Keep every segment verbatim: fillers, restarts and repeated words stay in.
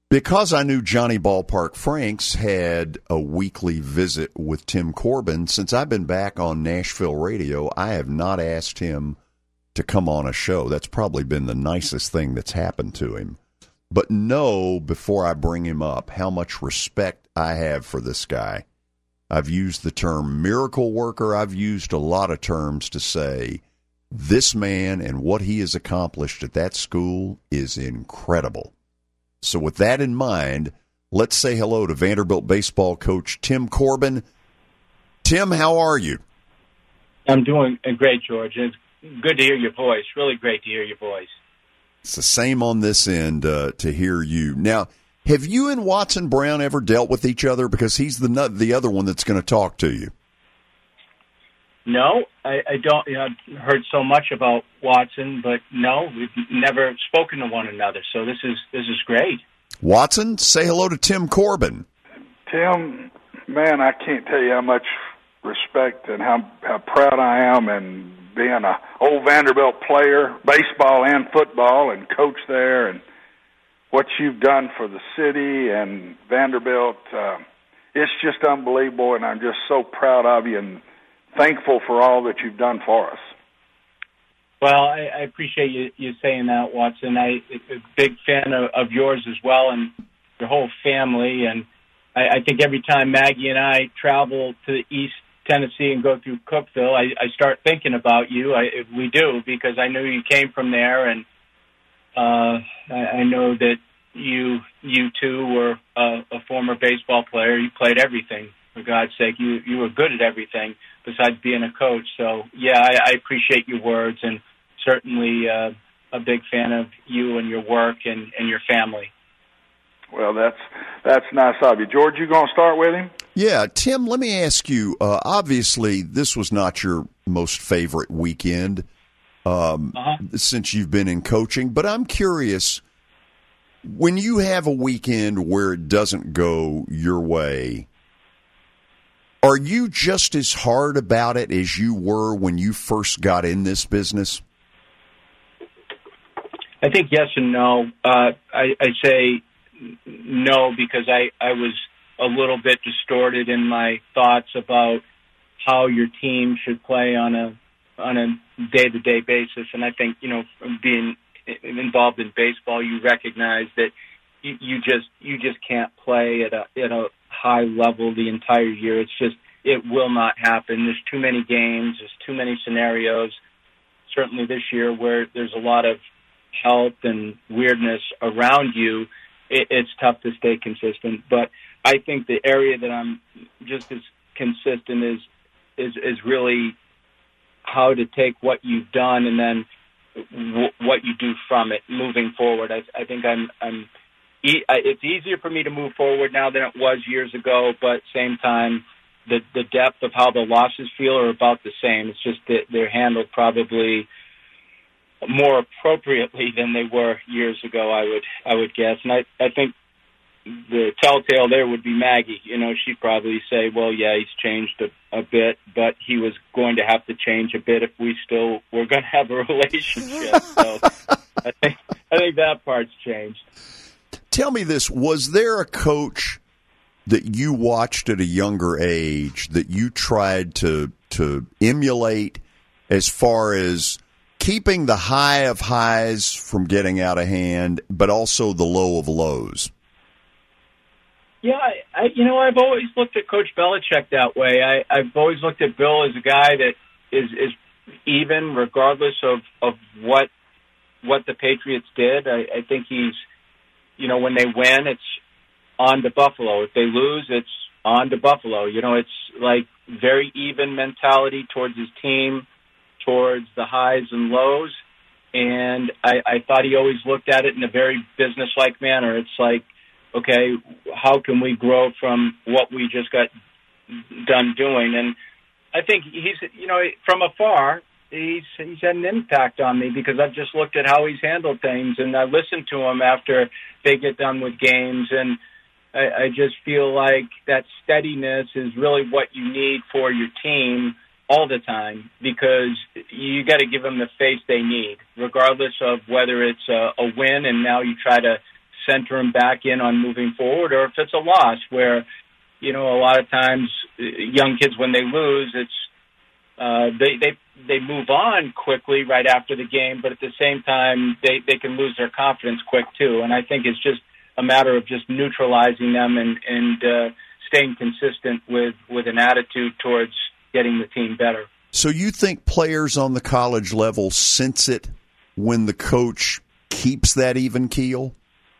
Because I knew Johnny Ballpark Franks had a weekly visit with Tim Corbin, since I've been back on Nashville radio, I have not asked him to come on a show. That's probably been the nicest thing that's happened to him. But know, before I bring him up, how much respect I have for this guy. I've used the term miracle worker. I've used a lot of terms to say this man and what he has accomplished at that school is incredible. So with that in mind, let's say hello to Vanderbilt baseball coach Tim Corbin. Tim, how are you? I'm doing great, George. It's good to hear your voice. Really great to hear your voice. It's the same on this end uh, to hear you. Now, have you and Watson Brown ever dealt with each other? Because he's the the other one that's going to talk to you. No, I, I don't. You know, I've heard so much about Watson, but no, we've never spoken to one another. So this is this is great. Watson, say hello to Tim Corbin. Tim, man, I can't tell you how much respect and how how proud I am, and being a old Vanderbilt player, baseball and football, and coach there, and what you've done for the city and Vanderbilt. Uh, it's just unbelievable, and I'm just so proud of you and thankful for all that you've done for us. Well, I, I appreciate you, you saying that, Watson. I, I'm a big fan of, of yours as well and your whole family. And I, I think every time Maggie and I travel to the East Tennessee and go through Cookeville, I, I start thinking about you. I, we do, because I knew you came from there, and uh, I, I know that you you too were a, a former baseball player. You played everything, for God's sake. You you were good at everything besides being a coach. So, yeah, I, I appreciate your words, and certainly uh, a big fan of you and your work and, and your family. Well, that's that's nice of you. George, you going to start with him? Yeah, Tim, let me ask you, uh, obviously this was not your most favorite weekend um, uh-huh. since you've been in coaching, but I'm curious, when you have a weekend where it doesn't go your way, are you just as hard about it as you were when you first got in this business? I think yes and no. Uh, I, I say no because I, I was a little bit distorted in my thoughts about how your team should play on a on a day-to-day basis. And I think, you know, being involved in baseball, you recognize that you, you just you just can't play at a at a high level the entire year. It's just, it will not happen. There's too many games. There's too many scenarios. Certainly this year where there's a lot of health and weirdness around you, it, it's tough to stay consistent. But I think the area that I'm just as consistent is is is really how to take what you've done and then w- what you do from it moving forward. I, I think I'm I'm e- it's easier for me to move forward now than it was years ago, but same time the the depth of how the losses feel are about the same. It's just that they're handled probably more appropriately than they were years ago, I would I would guess. And I, I think the telltale there would be Maggie. You know, she'd probably say, well, yeah, he's changed a, a bit, but he was going to have to change a bit if we still were going to have a relationship. So I think I think that part's changed. Tell me this, was there a coach that you watched at a younger age that you tried to to emulate as far as keeping the high of highs from getting out of hand, but also the low of lows? Yeah, I, I, you know, I've always looked at Coach Belichick that way. I, I've always looked at Bill as a guy that is, is even regardless of, of what what the Patriots did. I, I think he's, you know, when they win, it's on to Buffalo. If they lose, it's on to Buffalo. You know, it's like very even mentality towards his team, towards the highs and lows. And I, I thought he always looked at it in a very business-like manner. It's like, okay, how can we grow from what we just got done doing? And I think he's, you know, from afar, he's he's had an impact on me because I've just looked at how he's handled things, and I listen to him after they get done with games, and I, I just feel like that steadiness is really what you need for your team all the time, because you got to give them the face they need, regardless of whether it's a, a win and now you try to center them back in on moving forward, or if it's a loss where, you know, a lot of times young kids, when they lose, it's uh, they, they they move on quickly right after the game, but at the same time, they, they can lose their confidence quick too. And I think it's just a matter of just neutralizing them and, and uh, staying consistent with, with an attitude towards getting the team better. So you think players on the college level sense it when the coach keeps that even keel?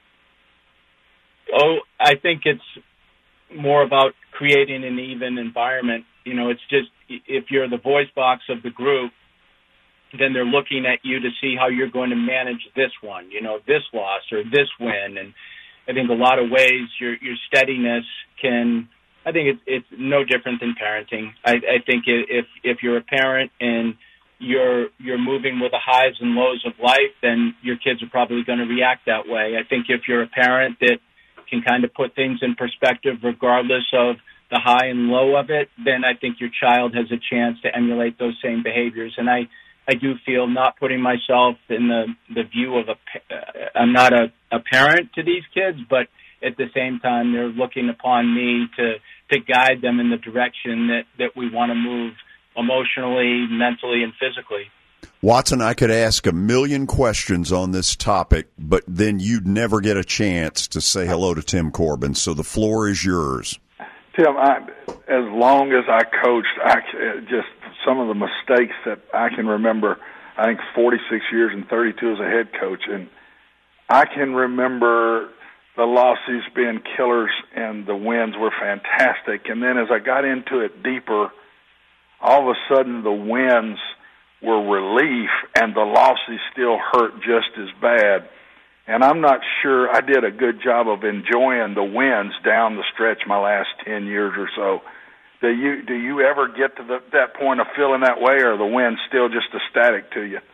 Oh, I think it's more about creating an even environment. You know, it's just if you're the voice box of the group, then they're looking at you to see how you're going to manage this one, you know, this loss or this win. And I think a lot of ways your your steadiness can, I think it's, it's no different than parenting. I, I think if if you're a parent and you're you're moving with the highs and lows of life, then your kids are probably going to react that way. I think if you're a parent that can kind of put things in perspective regardless of the high and low of it, then I think your child has a chance to emulate those same behaviors. And I, I do feel, not putting myself in the, the view of a, uh, I'm not a, a parent to these kids, but at the same time, they're looking upon me to, to guide them in the direction that, that we want to move emotionally, mentally, and physically. Watson, I could ask a million questions on this topic, but then you'd never get a chance to say hello to Tim Corbin, so the floor is yours. Tim, I, as long as I coached, I, just some of the mistakes that I can remember, I think forty-six years and thirty-two as a head coach, and I can remember the losses being killers and the wins were fantastic. And then as I got into it deeper, all of a sudden the wins were relief and the losses still hurt just as bad. And I'm not sure I did a good job of enjoying the wins down the stretch my last ten years or so. Do you do you ever get to the, that point of feeling that way, or are the wins still just ecstatic to you?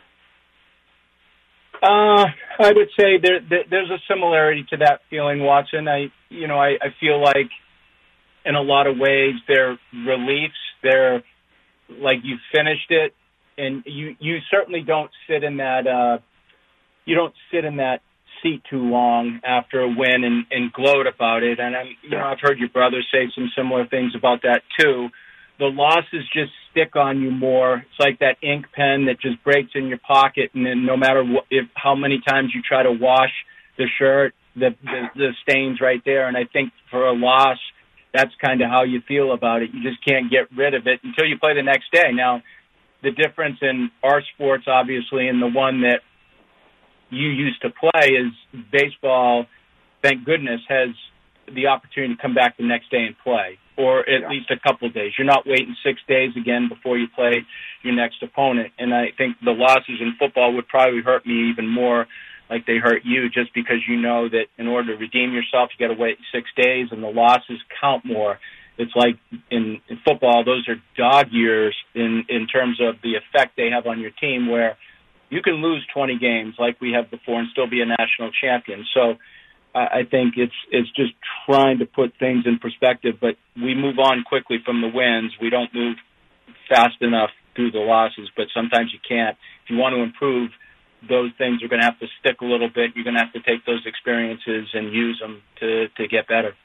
Uh, I would say there, there there's a similarity to that feeling, Watson. I you know I, I feel like in a lot of ways they're reliefs. They're like you finished it, and you you certainly don't sit in that uh, you don't sit in that seat too long after a win and, and gloat about it. And I'm, you know, I've heard your brother say some similar things about that too. The losses just stick on you more. It's like that ink pen that just breaks in your pocket, and then no matter what, if how many times you try to wash the shirt, the the, the stains right there. And I think for a loss, that's kind of how you feel about it. You just can't get rid of it until you play the next day. Now, the difference in our sports, obviously, and the one that you used to play is baseball, thank goodness, has the opportunity to come back the next day and play, or at yeah. least a couple of days. You're not waiting six days again before you play your next opponent. And I think the losses in football would probably hurt me even more like they hurt you, just because you know that in order to redeem yourself, you got to wait six days, and the losses count more. It's like in, in football, those are dog years in, in terms of the effect they have on your team, where you can lose twenty games like we have before and still be a national champion. So I think it's it's just trying to put things in perspective, but we move on quickly from the wins. We don't move fast enough through the losses, but sometimes you can't. If you want to improve, those things are going to have to stick a little bit. You're going to have to take those experiences and use them to, to get better.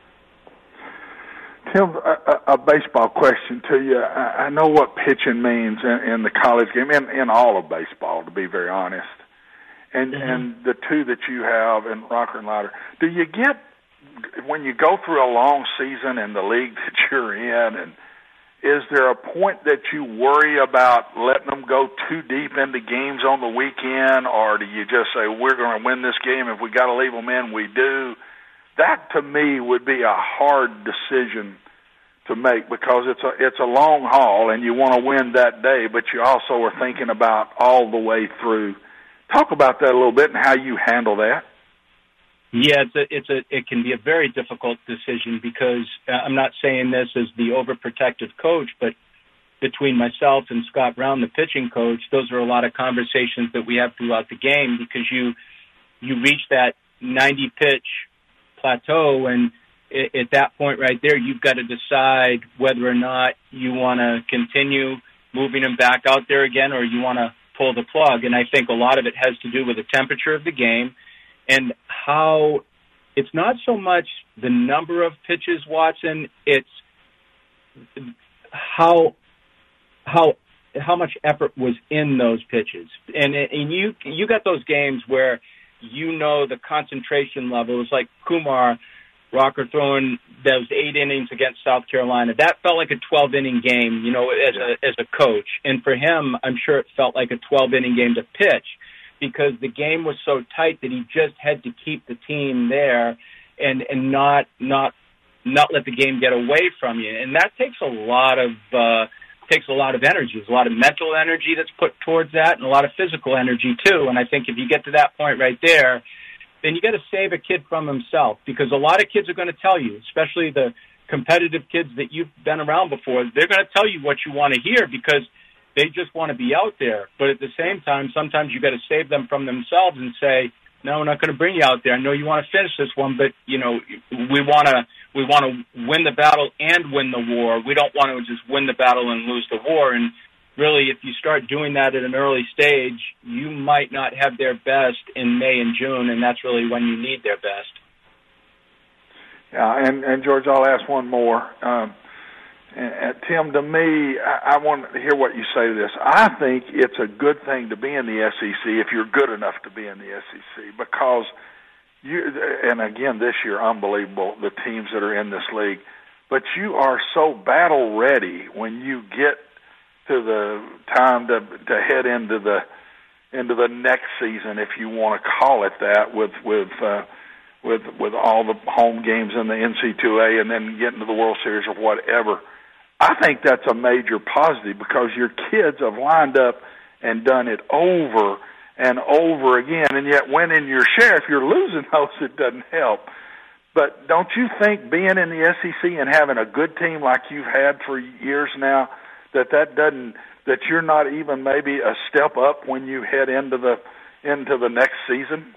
Tim, a, a baseball question to you. I, I know what pitching means in, in the college game, in, in all of baseball, to be very honest. And mm-hmm. and the two that you have in Rocker and Louder, do you get, when you go through a long season in the league that you're in, and is there a point that you worry about letting them go too deep into games on the weekend, or do you just say, we're going to win this game, if we got to leave them in, we do? That, to me, would be a hard decision to make, because it's a it's a long haul, and you want to win that day, but you also are thinking about all the way through. Talk about that a little bit and how you handle that. Yeah, it's a, it's a it can be a very difficult decision, because uh, I'm not saying this as the overprotective coach, but between myself and Scott Brown, the pitching coach, those are a lot of conversations that we have throughout the game, because you you reach that ninety pitch plateau, and at that point right there, you've got to decide whether or not you want to continue moving them back out there again, or you want to pull the plug. And I think a lot of it has to do with the temperature of the game and how it's not so much the number of pitches, Watson. It's how how how much effort was in those pitches, and and you you got those games where you know the concentration level. It was like Kumar Rocker throwing those eight innings against South Carolina. That felt like a twelve-inning game, you know, as a, as a coach. And for him, I'm sure it felt like a twelve-inning game to pitch because the game was so tight that he just had to keep the team there and, and not not not let the game get away from you. And that takes a lot of uh, takes a lot of energy. There's a lot of mental energy that's put towards that and a lot of physical energy, too. And I think if you get to that point right there, then you got to save a kid from himself, because a lot of kids are going to tell you, especially the competitive kids that you've been around before, they're going to tell you what you want to hear because they just want to be out there. But at the same time, sometimes you got to save them from themselves and say, no, we're not going to bring you out there. I know you want to finish this one, but you know, we want to we want to win the battle and win the war. We don't want to just win the battle and lose the war. And really, if you start doing that at an early stage, you might not have their best in May and June, and that's really when you need their best. Yeah, and, and George, I'll ask one more. Um, and, Tim, to me, I, I want to hear what you say to this. I think it's a good thing to be in the S E C if you're good enough to be in the S E C, because you, and again, this year, unbelievable, the teams that are in this league, but you are so battle ready when you get to the time to to head into the into the next season, if you want to call it that, with with uh, with with all the home games in the N C double A and then getting to the World Series or whatever. I think that's a major positive because your kids have lined up and done it over and over again, and yet winning your share, if you're losing those, it doesn't help. But don't you think being in the S E C and having a good team like you've had for years now, that that doesn't, that you're not even maybe a step up when you head into the into the next season?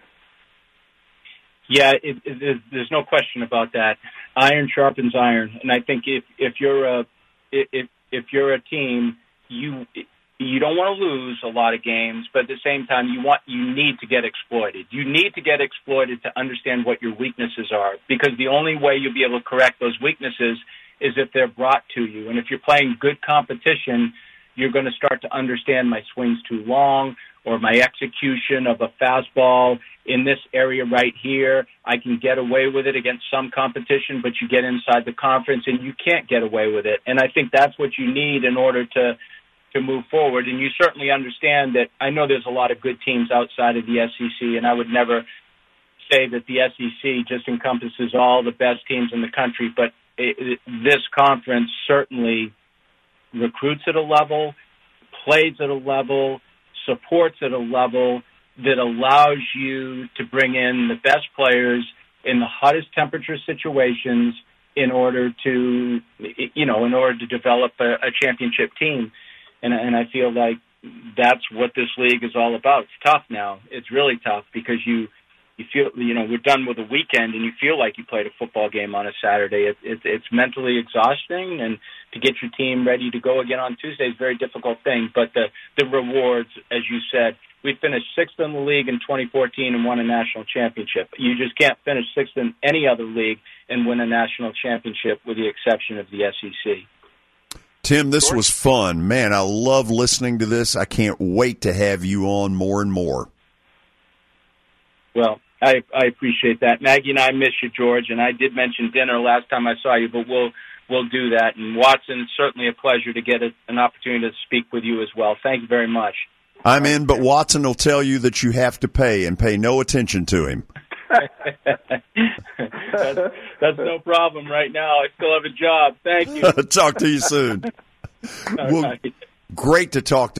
Yeah, it, it, there's no question about that. Iron sharpens iron, and I think if if you're a if if you're a team, you you don't want to lose a lot of games, but at the same time, you want you need to get exploited. You need to get exploited to understand what your weaknesses are, because the only way you'll be able to correct those weaknesses is if they're brought to you. And if you're playing good competition, you're going to start to understand my swing's too long, or my execution of a fastball in this area right here, I can get away with it against some competition, but you get inside the conference and you can't get away with it. And I think that's what you need in order to to move forward. And you certainly understand that I know there's a lot of good teams outside of the S E C, and I would never say that the S E C just encompasses all the best teams in the country, but it, it, this conference certainly recruits at a level, plays at a level, supports at a level that allows you to bring in the best players in the hottest temperature situations in order to, you know, in order to develop a, a championship team. And, and I feel like that's what this league is all about. It's tough now. It's really tough because you, you feel, you know, we're done with a weekend and you feel like you played a football game on a Saturday. It, it, it's mentally exhausting, and to get your team ready to go again on Tuesday is a very difficult thing. But the, the rewards, as you said, we finished sixth in the league in twenty fourteen and won a national championship. You just can't finish sixth in any other league and win a national championship with the exception of the S E C. Tim, this was fun. Man, I love listening to this. I can't wait to have you on more and more. Well, I, I appreciate that. Maggie and I miss you, George, and I did mention dinner last time I saw you, but we'll we'll do that. And Watson, it's certainly a pleasure to get a, an opportunity to speak with you as well. Thank you very much. I'm in, but Watson will tell you that you have to pay, and pay no attention to him. that's, that's no problem right now. I still have a job. Thank you. Talk to you soon. Well, right. Great to talk to